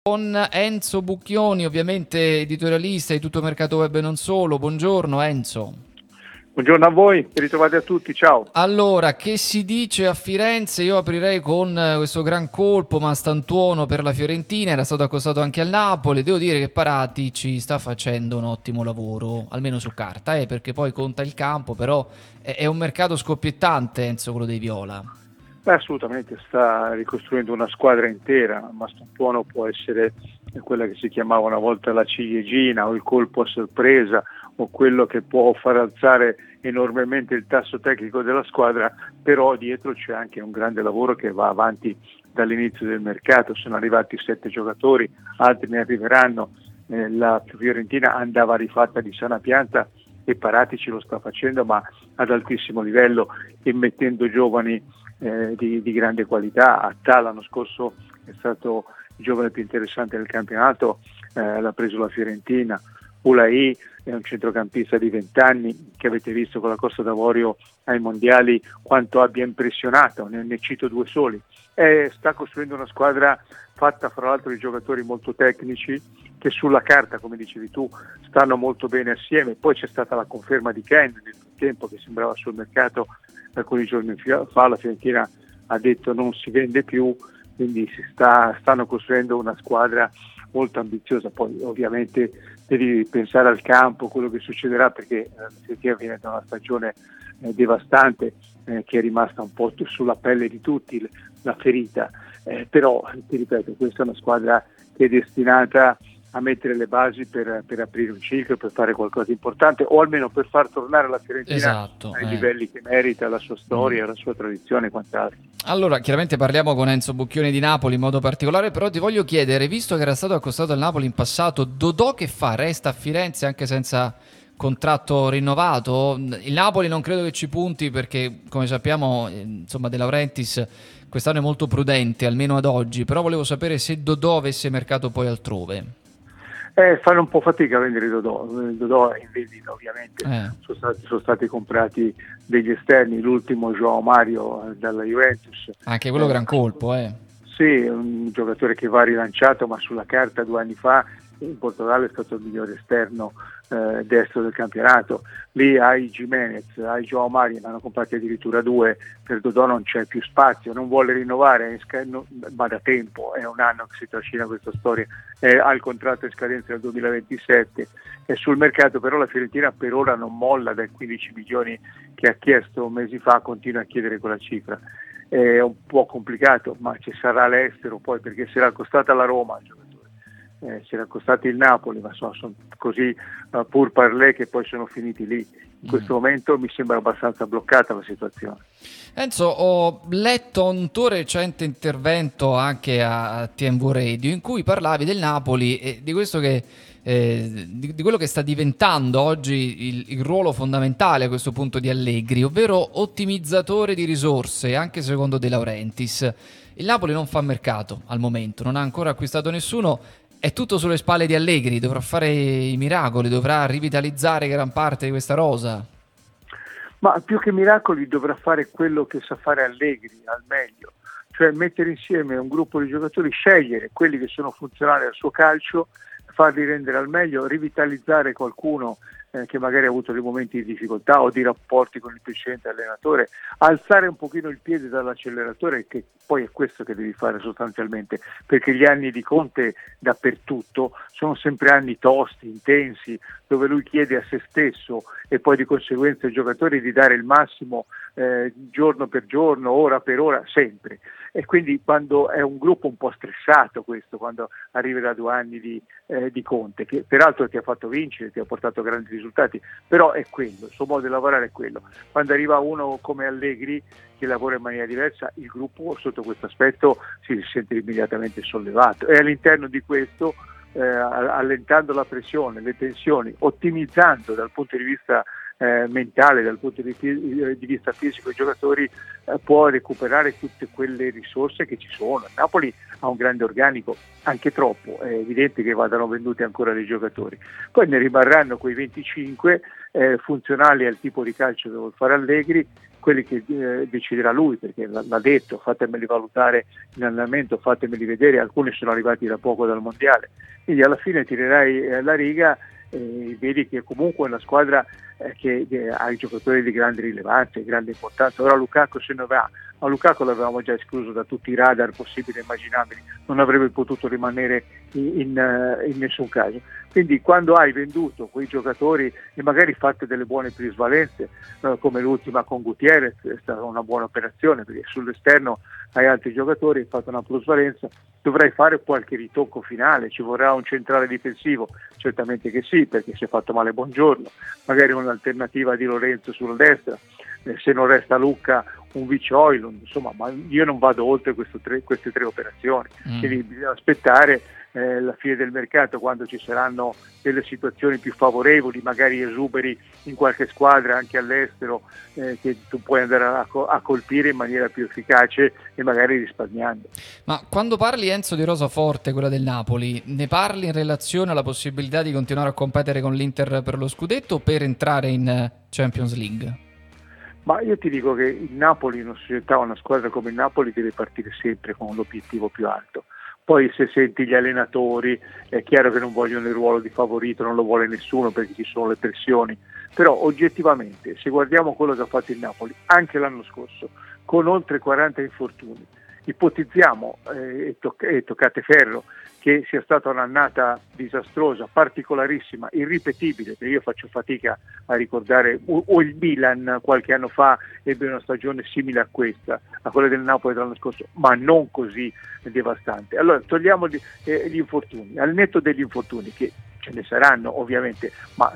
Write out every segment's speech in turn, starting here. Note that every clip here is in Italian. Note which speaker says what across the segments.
Speaker 1: Con Enzo Bucchioni, ovviamente editorialista di Tuttomercato Web e non solo. Buongiorno Enzo.
Speaker 2: Buongiorno a voi, ben ritrovati a tutti, ciao.
Speaker 1: Allora, che si dice a Firenze? Io aprirei con questo gran colpo Mastantuono per la Fiorentina, era stato accostato anche al Napoli. Devo dire che Paratici ci sta facendo un ottimo lavoro, almeno su carta, perché poi conta il campo, però è un mercato scoppiettante, Enzo, quello dei Viola.
Speaker 2: Beh, assolutamente, sta ricostruendo una squadra intera. Mastrobuono può essere quella che si chiamava una volta la ciliegina o il colpo a sorpresa o quello che può far alzare enormemente il tasso tecnico della squadra, però dietro c'è anche un grande lavoro che va avanti dall'inizio del mercato. Sono arrivati 7 giocatori, altri ne arriveranno. La Fiorentina andava rifatta di sana pianta e Paratici lo sta facendo, ma ad altissimo livello e mettendo giovani di grande qualità. Attà l'anno scorso è stato il giovane più interessante del campionato, l'ha preso la Fiorentina. Ulai è un centrocampista di 20 anni che avete visto con la Costa d'Avorio ai mondiali quanto abbia impressionato, ne cito due soli. Sta costruendo una squadra fatta fra l'altro di giocatori molto tecnici che sulla carta, come dicevi tu, stanno molto bene assieme. Poi c'è stata la conferma di Ken nel tempo che sembrava sul mercato alcuni giorni fa. La Fiorentina ha detto non si vende più, quindi stanno costruendo una squadra molto ambiziosa. Poi ovviamente devi pensare al campo, quello che succederà, perché la Fiorentina viene da una stagione devastante che è rimasta un po' sulla pelle di tutti, la ferita, però ti ripeto, questa è una squadra che è destinata a mettere le basi per aprire un ciclo, per fare qualcosa di importante o almeno per far tornare la Fiorentina
Speaker 1: Esatto.
Speaker 2: ai livelli che merita, la sua storia, la sua tradizione e quant'altro.
Speaker 1: Allora, chiaramente parliamo con Enzo Bucchioni di Napoli in modo particolare, però ti voglio chiedere, visto che era stato accostato al Napoli in passato, Dodò che fa? Resta a Firenze anche senza contratto rinnovato? Il Napoli non credo che ci punti perché, come sappiamo, insomma, De Laurentiis quest'anno è molto prudente, almeno ad oggi, però volevo sapere se Dodò avesse mercato poi altrove.
Speaker 2: Fanno un po' fatica a vendere Dodò. Dodò è in vendita ovviamente, sono stati comprati degli esterni, l'ultimo João Mario dalla Juventus.
Speaker 1: Anche quello gran colpo,
Speaker 2: Sì, è un giocatore che va rilanciato, ma sulla carta 2 anni fa in Portogallo è stato il migliore esterno destro del campionato. Lì hai Gimenez, hai João Mario, ne hanno comprati addirittura 2, per Dodò non c'è più spazio, non vuole rinnovare, ma da tempo, è un anno che si trascina questa storia, ha il contratto in scadenza nel 2027, è sul mercato, però la Fiorentina per ora non molla dai 15 milioni che ha chiesto mesi fa, continua a chiedere quella cifra. È un po' complicato, ma ci sarà l'estero poi, perché si era accostata la Roma il giocatore, si era accostato il Napoli, ma sono così pur parlé che poi sono finiti lì. In questo momento mi sembra abbastanza bloccata la situazione.
Speaker 1: Enzo, ho letto un tuo recente intervento anche a TMV Radio in cui parlavi del Napoli e di questo di quello che sta diventando oggi il ruolo fondamentale a questo punto di Allegri, ovvero ottimizzatore di risorse, anche secondo De Laurentiis. Il Napoli non fa mercato al momento, non ha ancora acquistato nessuno, è tutto sulle spalle di Allegri, dovrà fare i miracoli, dovrà rivitalizzare gran parte di questa rosa.
Speaker 2: Ma più che miracoli dovrà fare quello che sa fare Allegri al meglio, cioè mettere insieme un gruppo di giocatori, scegliere quelli che sono funzionali al suo calcio, farli rendere al meglio, rivitalizzare qualcuno che magari ha avuto dei momenti di difficoltà o di rapporti con il precedente allenatore, alzare un pochino il piede dall'acceleratore, che poi è questo che devi fare sostanzialmente, perché gli anni di Conte dappertutto sono sempre anni tosti, intensi, dove lui chiede a se stesso e poi di conseguenza ai giocatori di dare il massimo giorno per giorno, ora per ora, sempre. E quindi quando è un gruppo un po' stressato questo, quando arriva da 2 anni di Conte, che peraltro ti ha fatto vincere, ti ha portato grandi risultati, però è quello, il suo modo di lavorare è quello. Quando arriva uno come Allegri che lavora in maniera diversa, il gruppo sotto questo aspetto si sente immediatamente sollevato e all'interno di questo allentando la pressione, le tensioni, ottimizzando dal punto di vista mentale, dal punto di vista fisico i giocatori, può recuperare tutte quelle risorse che ci sono. Napoli ha un grande organico, anche troppo, è evidente che vadano venduti ancora dei giocatori, poi ne rimarranno quei 25 funzionali al tipo di calcio che vuol fare Allegri quelli che deciderà lui, perché l'ha detto, fatemeli valutare in allenamento, fatemeli vedere, alcuni sono arrivati da poco dal mondiale, quindi alla fine tirerai la riga e vedi che comunque è una squadra che ha i giocatori di grande rilevanza, di grande importanza. Ora Lukaku se ne va, ma Lukaku l'avevamo già escluso da tutti i radar possibili e immaginabili, non avrebbe potuto rimanere in nessun caso. Quindi quando hai venduto quei giocatori e magari fatto delle buone plusvalenze, come l'ultima con Gutierrez, è stata una buona operazione, perché sull'esterno hai altri giocatori, hai fatto una plusvalenza, dovrai fare qualche ritocco finale, ci vorrà un centrale difensivo, certamente che sì, perché si è fatto male Buongiorno, magari un'alternativa di Lorenzo sulla destra, se non resta Lucca un vice Højlund, insomma, ma io non vado oltre queste tre operazioni, quindi bisogna aspettare la fine del mercato, quando ci saranno delle situazioni più favorevoli, magari esuberi in qualche squadra anche all'estero, che tu puoi andare a colpire in maniera più efficace e magari risparmiando.
Speaker 1: Ma quando parli, Enzo, di rosa forte, quella del Napoli, ne parli in relazione alla possibilità di continuare a competere con l'Inter per lo scudetto o per entrare in Champions League?
Speaker 2: Ma io ti dico che il Napoli, una società, una squadra come il Napoli deve partire sempre con l'obiettivo più alto. Poi se senti gli allenatori è chiaro che non vogliono il ruolo di favorito, non lo vuole nessuno perché ci sono le pressioni, però oggettivamente se guardiamo quello che ha fatto il Napoli anche l'anno scorso con oltre 40 infortuni, ipotizziamo e toccate ferro che sia stata un'annata disastrosa, particolarissima, irripetibile, perché io faccio fatica a ricordare, o il Milan qualche anno fa ebbe una stagione simile a questa, a quella del Napoli dell'anno scorso, ma non così devastante. Allora togliamo gli infortuni, al netto degli infortuni che ce ne saranno ovviamente, ma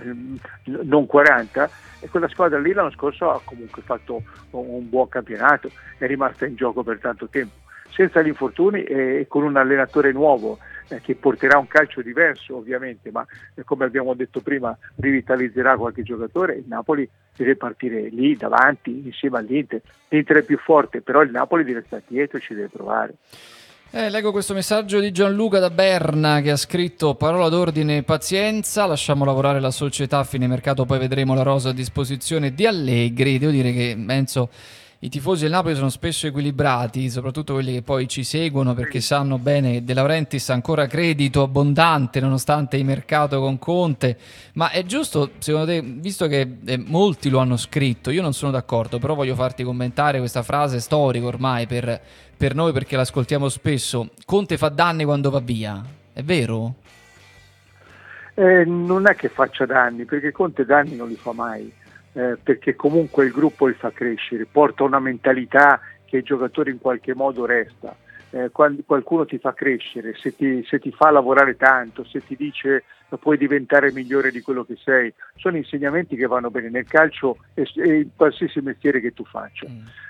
Speaker 2: non 40, e quella squadra lì l'anno scorso ha comunque fatto un buon campionato, è rimasta in gioco per tanto tempo. Senza gli infortuni e con un allenatore nuovo che porterà un calcio diverso ovviamente, ma come abbiamo detto prima rivitalizzerà qualche giocatore, il Napoli deve partire lì davanti insieme all'Inter. L'Inter è più forte, però il Napoli deve stare dietro e ci deve provare.
Speaker 1: Leggo questo messaggio di Gianluca da Berna che ha scritto: parola d'ordine, pazienza, lasciamo lavorare la società a fine mercato, poi vedremo la rosa a disposizione di Allegri. Devo dire che penso i tifosi del Napoli sono spesso equilibrati, soprattutto quelli che poi ci seguono, perché sanno bene che De Laurentiis ha ancora credito abbondante nonostante il mercato con Conte. Ma è giusto, secondo te, visto che molti lo hanno scritto, io non sono d'accordo, però voglio farti commentare questa frase storica ormai per noi, perché l'ascoltiamo spesso: Conte fa danni quando va via, è vero?
Speaker 2: Non è che faccia danni, perché Conte danni non li fa mai. Perché comunque il gruppo li fa crescere, porta una mentalità che il giocatore in qualche modo resta. Quando qualcuno ti fa crescere, se ti fa lavorare tanto, se ti dice puoi diventare migliore di quello che sei, sono insegnamenti che vanno bene nel calcio e in qualsiasi mestiere che tu faccia.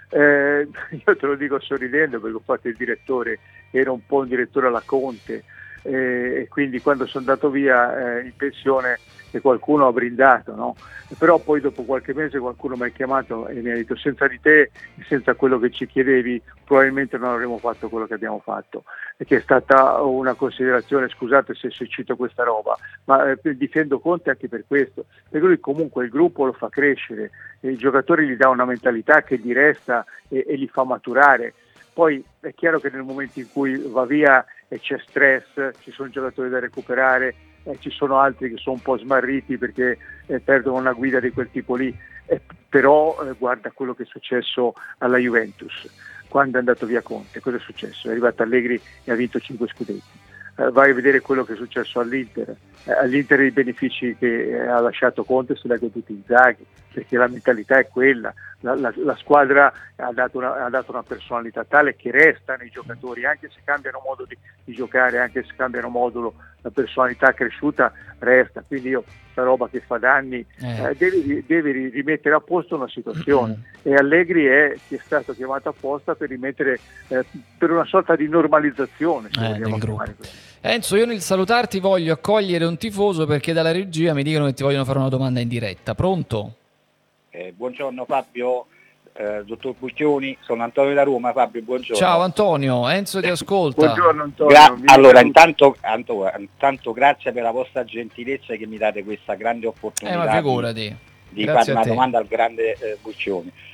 Speaker 2: Io te lo dico sorridendo, perché ho fatto il direttore, ero un po' un direttore alla Conte, e quindi quando sono andato via in pensione qualcuno ha brindato, no? Però poi dopo qualche mese qualcuno mi ha chiamato e mi ha detto: senza di te, senza quello che ci chiedevi, probabilmente non avremmo fatto quello che abbiamo fatto, e che è stata una considerazione, scusate se cito questa roba, ma difendo Conte anche per questo, perché lui comunque il gruppo lo fa crescere, e i giocatori gli dà una mentalità che gli resta e li fa maturare. Poi è chiaro che nel momento in cui va via e c'è stress, ci sono giocatori da recuperare, ci sono altri che sono un po' smarriti perché perdono una guida di quel tipo lì, però guarda quello che è successo alla Juventus quando è andato via Conte. Cosa è successo? È arrivato Allegri e ha vinto 5 scudetti. Vai a vedere quello che è successo all'Inter. All'Inter i benefici che ha lasciato Conte se li ha goduti Inzaghi, perché la mentalità è quella. La squadra ha dato una personalità tale che resta nei giocatori, anche se cambiano modo di giocare, anche se cambiano modulo, la personalità cresciuta resta. Quindi io, questa roba che fa danni, devi rimettere a posto una situazione, e Allegri è stato chiamato apposta per rimettere per una sorta di normalizzazione, se vogliamo chiamare così.
Speaker 1: Enzo, io nel salutarti voglio accogliere un tifoso, perché dalla regia mi dicono che ti vogliono fare una domanda in diretta. Pronto?
Speaker 3: Buongiorno Fabio, dottor Bucchioni, sono Antonio da Roma. Fabio, buongiorno.
Speaker 1: Ciao Antonio, Enzo ti ascolta.
Speaker 2: Buongiorno Antonio.
Speaker 3: Allora, intanto grazie per la vostra gentilezza che mi date questa grande opportunità
Speaker 1: ma figurati.
Speaker 3: di fare una domanda al grande Bucchioni.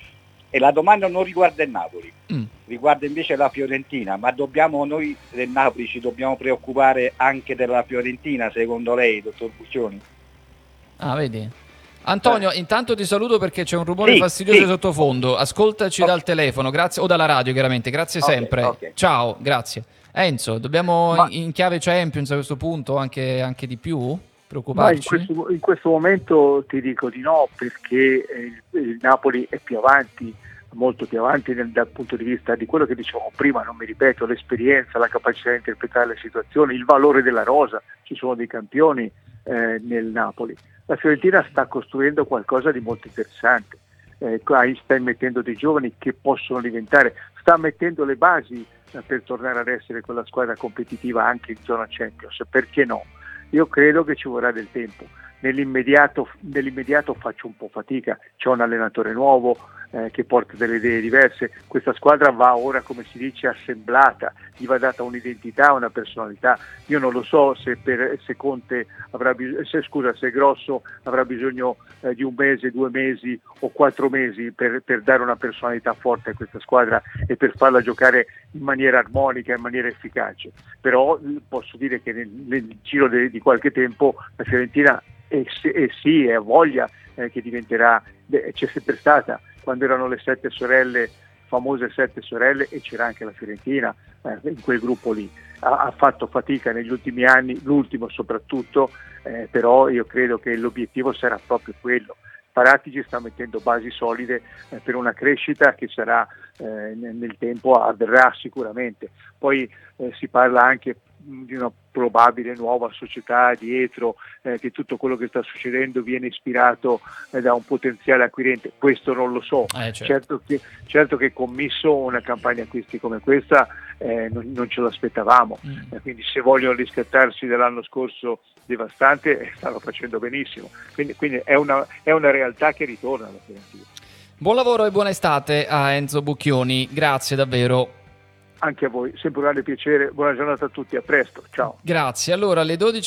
Speaker 3: E la domanda non riguarda il Napoli, riguarda invece la Fiorentina, ma noi del Napoli ci dobbiamo preoccupare anche della Fiorentina, secondo lei, dottor Buccioni?
Speaker 1: Ah, vedi? Antonio, intanto ti saluto perché c'è un rumore fastidioso sottofondo. Ascoltaci dal telefono, grazie, o dalla radio chiaramente, grazie sempre.
Speaker 3: Okay.
Speaker 1: Ciao, grazie. Enzo, dobbiamo in chiave Champions a questo punto anche di più? Preoccuparci?
Speaker 2: In questo momento ti dico di no, perché il Napoli è più avanti, molto più avanti dal punto di vista di quello che dicevamo prima, non mi ripeto, l'esperienza, la capacità di interpretare le situazioni, il valore della rosa. Ci sono dei campioni nel Napoli. La Fiorentina sta costruendo qualcosa di molto interessante, sta immettendo dei giovani che possono diventare, sta mettendo le basi per tornare ad essere quella squadra competitiva anche in zona Champions, perché no? Io credo che ci vorrà del tempo. Nell'immediato faccio un po' fatica, c'è un allenatore nuovo che porta delle idee diverse, questa squadra va ora, come si dice, assemblata, gli va data un'identità, una personalità. Io non lo so se Conte se Grosso avrà bisogno di un mese, 2 mesi o 4 mesi per dare una personalità forte a questa squadra e per farla giocare in maniera armonica, in maniera efficace. Però posso dire che nel giro di qualche tempo la Fiorentina ha voglia che diventerà, c'è sempre stata, quando erano le 7 sorelle, famose 7 sorelle, e c'era anche la Fiorentina in quel gruppo lì. Ha fatto fatica negli ultimi anni, l'ultimo soprattutto, però io credo che l'obiettivo sarà proprio quello. Paratici sta mettendo basi solide per una crescita che sarà nel tempo, avverrà sicuramente. Poi si parla anche di una probabile nuova società dietro, che tutto quello che sta succedendo viene ispirato da un potenziale acquirente. Questo non lo so. Certo che commisso una campagna acquisti come questa non ce l'aspettavamo, quindi se vogliono riscattarsi dell'anno scorso devastante, stanno facendo benissimo, quindi è una realtà che ritorna alla Fiorentina.
Speaker 1: Buon lavoro e buona estate a Enzo Bucchioni, grazie davvero.
Speaker 2: Anche a voi, sempre un grande piacere, buona giornata a tutti, a presto, ciao.
Speaker 1: Grazie, allora alle 12